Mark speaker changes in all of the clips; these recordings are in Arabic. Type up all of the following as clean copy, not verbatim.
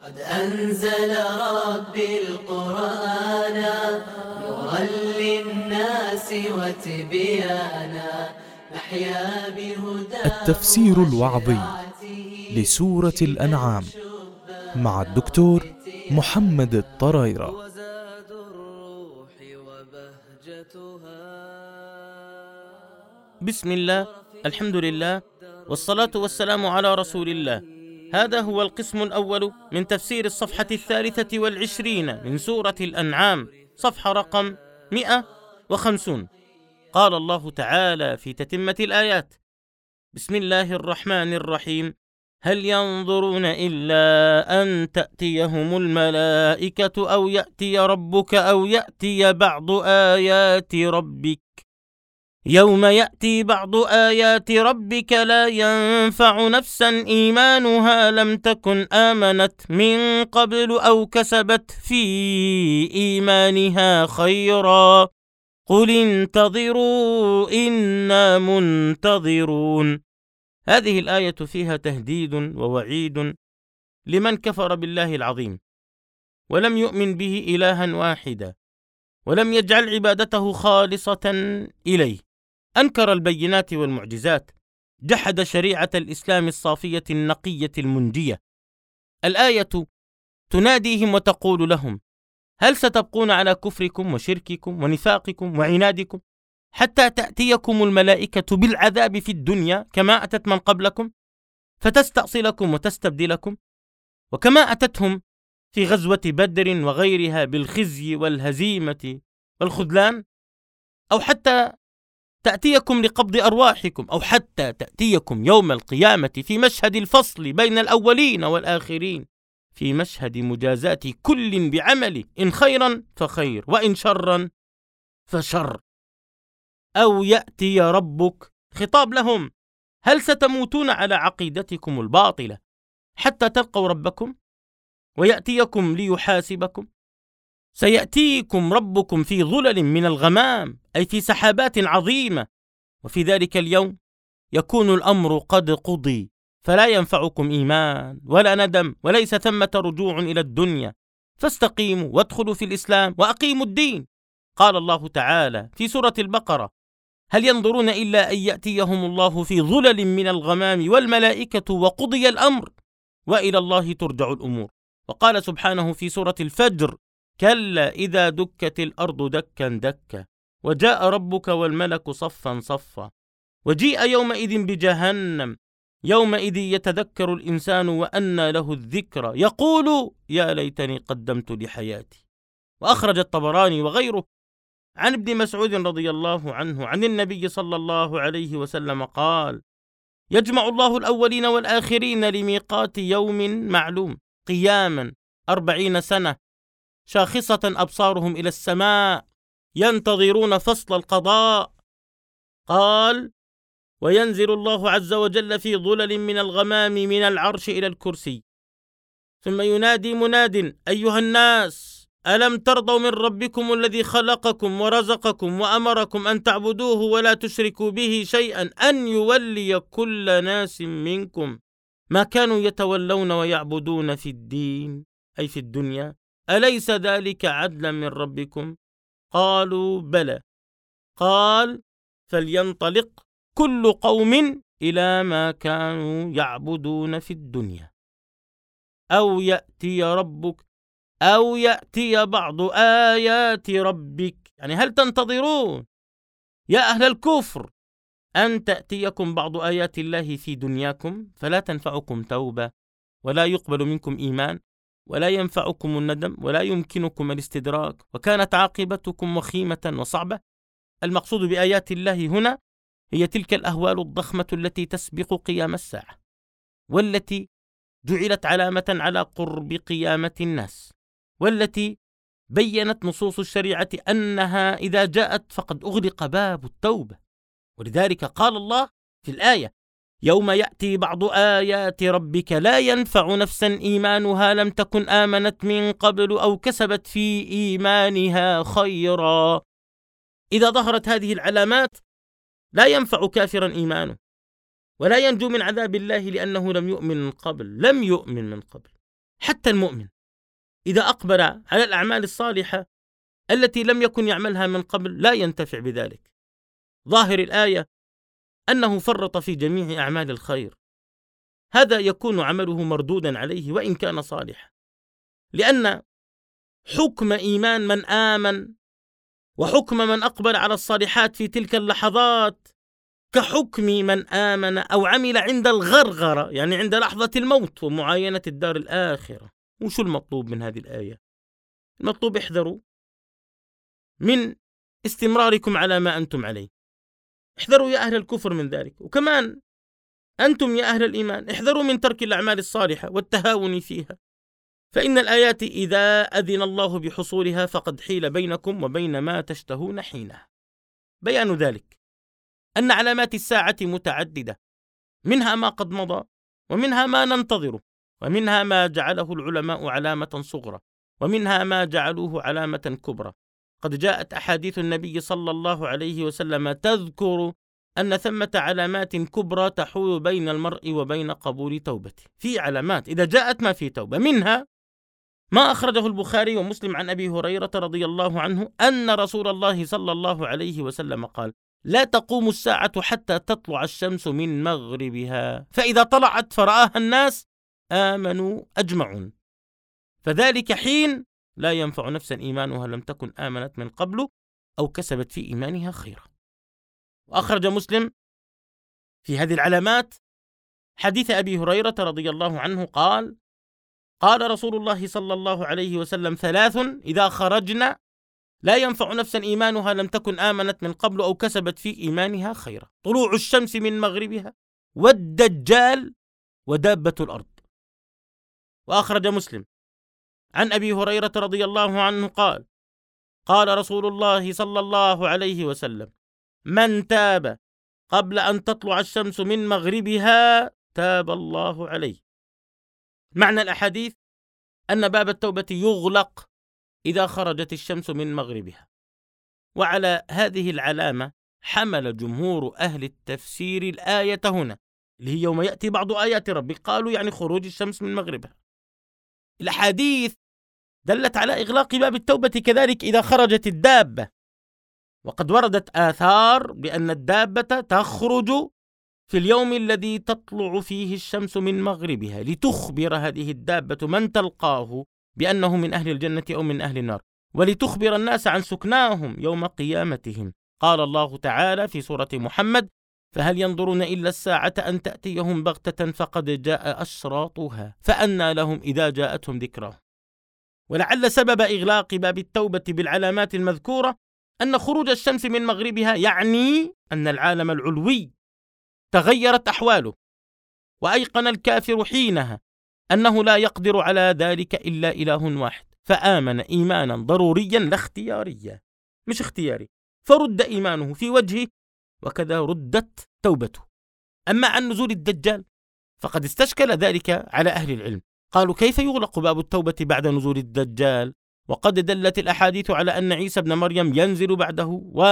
Speaker 1: قد أنزل ربي القرآن نورا للناس وتبيانا نحيا بهداه.
Speaker 2: التفسير الوعظي لسورة الأنعام مع الدكتور محمد الطريرة.
Speaker 3: بسم الله، الحمد لله، والصلاة والسلام على رسول الله. هذا هو القسم الأول من تفسير الصفحة 23 من سورة الأنعام، صفحة رقم 150. قال الله تعالى في تتمة الآيات: بسم الله الرحمن الرحيم: هل ينظرون إلا أن تأتيهم الملائكة أو يأتي ربك أو يأتي بعض آيات ربك. يوم يأتي بعض آيات ربك لا ينفع نفسا إيمانها لم تكن آمنت من قبل أو كسبت في إيمانها خيرا قل انتظروا إنا منتظرون. هذه الآية فيها تهديد ووعيد لمن كفر بالله العظيم ولم يؤمن به إلها واحدا ولم يجعل عبادته خالصة إليه، أنكر البينات والمعجزات، جحد شريعة الإسلام الصافية النقية المنجية. الآية تناديهم وتقول لهم: هل ستبقون على كفركم وشرككم ونفاقكم وعنادكم حتى تأتيكم الملائكة بالعذاب في الدنيا كما أتت من قبلكم فتستأصلكم وتستبدلكم، وكما أتتهم في غزوة بدر وغيرها بالخزي والهزيمة والخذلان، أو حتى تأتيكم لقبض أرواحكم، أو حتى تأتيكم يوم القيامة في مشهد الفصل بين الأولين والآخرين، في مشهد مجازاة كل بعمله، إن خيرا فخير وإن شرا فشر. أو يأتي ربك، خطاب لهم: هل ستموتون على عقيدتكم الباطلة حتى تلقوا ربكم ويأتيكم ليحاسبكم؟ سيأتيكم ربكم في ظلل من الغمام، أي في سحابات عظيمة، وفي ذلك اليوم يكون الأمر قد قضي، فلا ينفعكم إيمان ولا ندم، وليس ثمة رجوع إلى الدنيا، فاستقيموا وادخلوا في الإسلام وأقيموا الدين. قال الله تعالى في سورة البقرة: هل ينظرون إلا أن يأتيهم الله في ظلل من الغمام والملائكة وقضي الأمر وإلى الله ترجع الأمور. وقال سبحانه في سورة الفجر: كلا إذا دكت الأرض دكا دكا وجاء ربك والملك صفا صفا وجيء يومئذ بجهنم يومئذ يتذكر الإنسان وأنى له الذكرى يقول يا ليتني قدمت لحياتي. وأخرج الطبراني وغيره عن ابن مسعود رضي الله عنه عن النبي صلى الله عليه وسلم قال: يجمع الله الأولين والآخرين لميقات يوم معلوم قياما 40 سنة شاخصة أبصارهم إلى السماء ينتظرون فصل القضاء. قال: وينزل الله عز وجل في ظلل من الغمام من العرش إلى الكرسي، ثم ينادي مناد: أيها الناس، ألم ترضوا من ربكم الذي خلقكم ورزقكم وأمركم أن تعبدوه ولا تشركوا به شيئا أن يولي كل ناس منكم ما كانوا يتولون ويعبدون في الدين، أي في الدنيا، أليس ذلك عدلا من ربكم؟ قالوا بلى. قال: فلينطلق كل قوم إلى ما كانوا يعبدون في الدنيا. أو يأتي ربك أو يأتي بعض آيات ربك، يعني هل تنتظرون يا أهل الكفر أن تأتيكم بعض آيات الله في دنياكم فلا تنفعكم توبة ولا يقبل منكم إيمان ولا ينفعكم الندم ولا يمكنكم الاستدراك، وكانت عاقبتكم وخيمة وصعبة؟ المقصود بآيات الله هنا هي تلك الأهوال الضخمة التي تسبق قيام الساعة، والتي جعلت علامة على قرب قيامة الناس، والتي بيّنت نصوص الشريعة أنها إذا جاءت فقد أغلق باب التوبة. ولذلك قال الله في الآية: يوم يأتي بعض آيات ربك لا ينفع نفسا إيمانها لم تكن آمنت من قبل أو كسبت في إيمانها خيرا. إذا ظهرت هذه العلامات لا ينفع كافرا إيمانه ولا ينجو من عذاب الله لأنه لم يؤمن من قبل. حتى المؤمن إذا أقبل على الأعمال الصالحة التي لم يكن يعملها من قبل لا ينتفع بذلك. ظاهر الآية أنه فرط في جميع أعمال الخير، هذا يكون عمله مردودا عليه وإن كان صالحا، لأن حكم إيمان من آمن وحكم من أقبل على الصالحات في تلك اللحظات كحكم من آمن أو عمل عند الغرغرة، يعني عند لحظة الموت ومعاينة الدار الآخرة. وشو المطلوب من هذه الآية؟ المطلوب احذروا من استمراركم على ما أنتم عليه، احذروا يا أهل الكفر من ذلك، وكمان أنتم يا أهل الإيمان احذروا من ترك الأعمال الصالحة والتهاون فيها، فإن الآيات إذا أذن الله بحصولها فقد حيل بينكم وبين ما تشتهون حينها. بيان ذلك أن علامات الساعة متعددة، منها ما قد مضى ومنها ما ننتظره، ومنها ما جعله العلماء علامة صغرى ومنها ما جعلوه علامة كبرى. قد جاءت أحاديث النبي صلى الله عليه وسلم تذكر أن ثمة علامات كبرى تحول بين المرء وبين قبول توبته. في علامات إذا جاءت ما في توبة، منها ما أخرجه البخاري ومسلم عن أبي هريرة رضي الله عنه أن رسول الله صلى الله عليه وسلم قال: لا تقوم الساعة حتى تطلع الشمس من مغربها، فإذا طلعت فرآها الناس آمنوا أجمعون، فذلك حين لا ينفع نفسا إيمانها لم تكن آمنت من قبل أو كسبت في إيمانها خيرا. وأخرج مسلم في هذه العلامات حديث أبي هريرة رضي الله عنه قال: قال رسول الله صلى الله عليه وسلم: 3 إذا خرجنا لا ينفع نفسا إيمانها لم تكن آمنت من قبل أو كسبت في إيمانها خيرا: طلوع الشمس من مغربها، والدجال، ودابة الأرض. وأخرج مسلم عن أبي هريرة رضي الله عنه قال: قال رسول الله صلى الله عليه وسلم: من تاب قبل أن تطلع الشمس من مغربها تاب الله عليه. معنى الأحاديث أن باب التوبة يغلق إذا خرجت الشمس من مغربها. وعلى هذه العلامة حمل جمهور أهل التفسير الآية هنا، اللي هي يوم يأتي بعض آيات ربك، قالوا يعني خروج الشمس من مغربها. الأحاديث دلت على إغلاق باب التوبة كذلك إذا خرجت الدابة، وقد وردت آثار بأن الدابة تخرج في اليوم الذي تطلع فيه الشمس من مغربها لتخبر هذه الدابة من تلقاه بأنه من أهل الجنة أو من أهل النار، ولتخبر الناس عن سكناهم يوم قيامتهم. قال الله تعالى في سورة محمد: فهل ينظرون إلا الساعة أن تأتيهم بغتة فقد جاء أشراطها فأنى لهم إذا جاءتهم ذكراهم. ولعل سبب إغلاق باب التوبة بالعلامات المذكورة أن خروج الشمس من مغربها يعني أن العالم العلوي تغيرت أحواله، وأيقن الكافر حينها أنه لا يقدر على ذلك إلا إله واحد، فآمن إيمانا ضروريا لا اختياريا، مش اختياري، فرد إيمانه في وجهه، وكذا ردت توبته. أما عن نزول الدجال فقد استشكل ذلك على أهل العلم، قالوا: كيف يغلق باب التوبة بعد نزول الدجال وقد دلت الأحاديث على أن عيسى ابن مريم ينزل بعده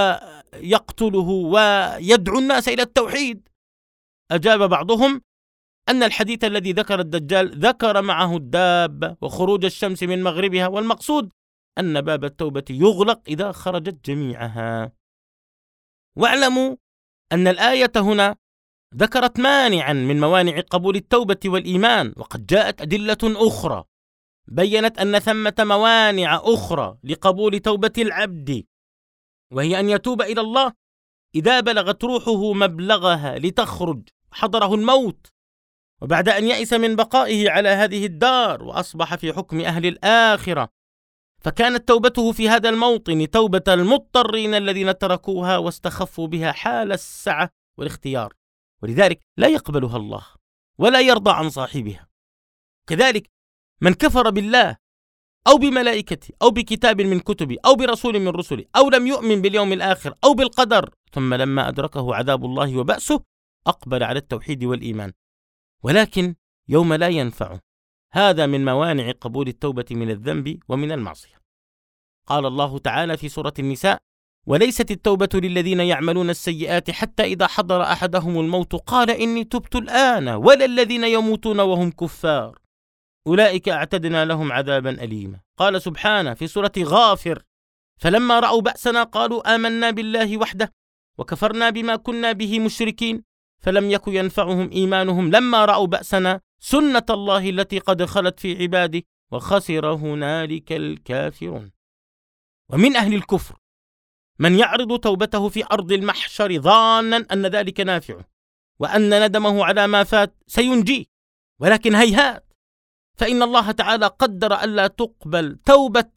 Speaker 3: ويقتله ويدعو الناس إلى التوحيد؟ أجاب بعضهم أن الحديث الذي ذكر الدجال ذكر معه الدابة وخروج الشمس من مغربها، والمقصود أن باب التوبة يغلق إذا خرجت جميعها. واعلموا أن الآية هنا ذكرت مانعا من موانع قبول التوبة والإيمان، وقد جاءت أدلة أخرى بيّنت أن ثمة موانع أخرى لقبول توبة العبد، وهي أن يتوب إلى الله إذا بلغت روحه مبلغها لتخرج حضره الموت، وبعد أن يئس من بقائه على هذه الدار وأصبح في حكم أهل الآخرة، فكانت توبته في هذا الموطن توبة المضطرين الذين تركوها واستخفوا بها حال السعة والاختيار، ولذلك لا يقبلها الله ولا يرضى عن صاحبها. كذلك من كفر بالله أو بملائكته أو بكتاب من كتبه أو برسول من رسله أو لم يؤمن باليوم الآخر أو بالقدر، ثم لما أدركه عذاب الله وبأسه أقبل على التوحيد والإيمان، ولكن يوم لا ينفعه. هذا من موانع قبول التوبة من الذنب ومن المعصية. قال الله تعالى في سورة النساء: وليست التوبة للذين يعملون السيئات حتى إذا حضر أحدهم الموت قال إني تبت الآن، ولا الذين يموتون وهم كفار أولئك أعتدنا لهم عذابا أليما. قال سبحانه في سورة غافر: فلما رأوا بأسنا قالوا آمنا بالله وحده وكفرنا بما كنا به مشركين فلم يك ينفعهم إيمانهم لما رأوا بأسنا سنة الله التي قد خلت في عباده وخسر هنالك الكافرون. ومن أهل الكفر من يعرض توبته في أرض المحشر ظانا أن ذلك نافعه وأن ندمه على ما فات سينجيه، ولكن هيهات، فإن الله تعالى قدر ألا تقبل توبة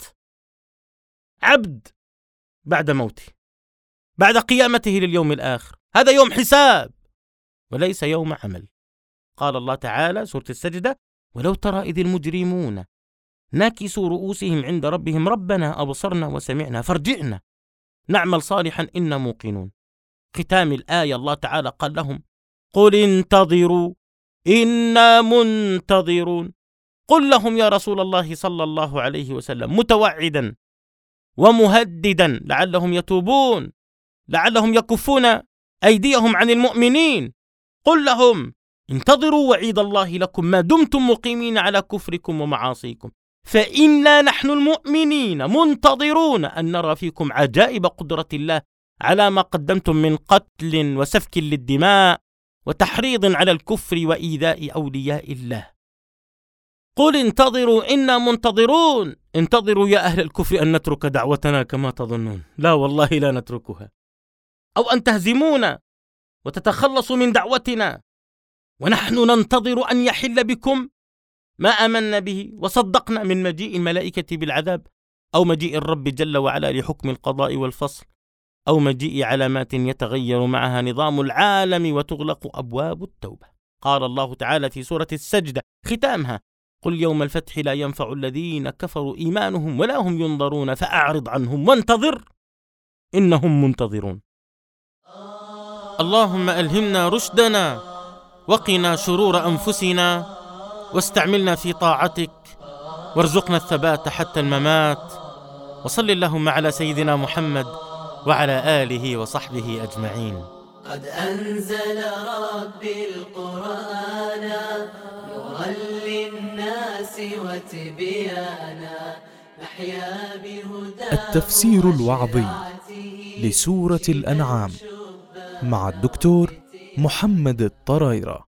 Speaker 3: عبد بعد موته، بعد قيامته لليوم الآخر. هذا يوم حساب وليس يوم عمل. قال الله تعالى سورة السجدة: ولو ترى إذ المجرمون ناكسوا رؤوسهم عند ربهم ربنا أبصرنا وسمعنا فارجعنا نعمل صالحا إنا موقنون. ختام الآية الله تعالى قال لهم: قل انتظروا إنا منتظرون. قل لهم يا رسول الله صلى الله عليه وسلم متوعدا ومهددا لعلهم يتوبون، لعلهم يكفون أيديهم عن المؤمنين. قل لهم انتظروا وعيد الله لكم ما دمتم مقيمين على كفركم ومعاصيكم، فإنا نحن المؤمنين منتظرون أن نرى فيكم عجائب قدرة الله على ما قدمتم من قتل وسفك للدماء وتحريض على الكفر وإيذاء أولياء الله. قل انتظروا إنا منتظرون. انتظروا يا أهل الكفر أن نترك دعوتنا كما تظنون، لا والله لا نتركها، أو أن تهزمونا وتتخلصوا من دعوتنا، ونحن ننتظر أن يحل بكم ما آمنا به وصدقنا من مجيء الملائكة بالعذاب، أو مجيء الرب جل وعلا لحكم القضاء والفصل، أو مجيء علامات يتغير معها نظام العالم وتغلق أبواب التوبة. قال الله تعالى في سورة السجدة ختامها: قل يوم الفتح لا ينفع الذين كفروا إيمانهم ولا هم ينظرون فأعرض عنهم وانتظر إنهم منتظرون. اللهم ألهمنا رشدنا وقنا شرور أنفسنا واستعملنا في طاعتك وارزقنا الثبات حتى الممات. وصل اللهم على سيدنا محمد وعلى آله وصحبه أجمعين.
Speaker 1: قد أنزل ربي القرآن نورا للناس وتبيانا نحيا بهداه.
Speaker 2: التفسير الوعظي لسورة الأنعام مع الدكتور محمد الطرايرة.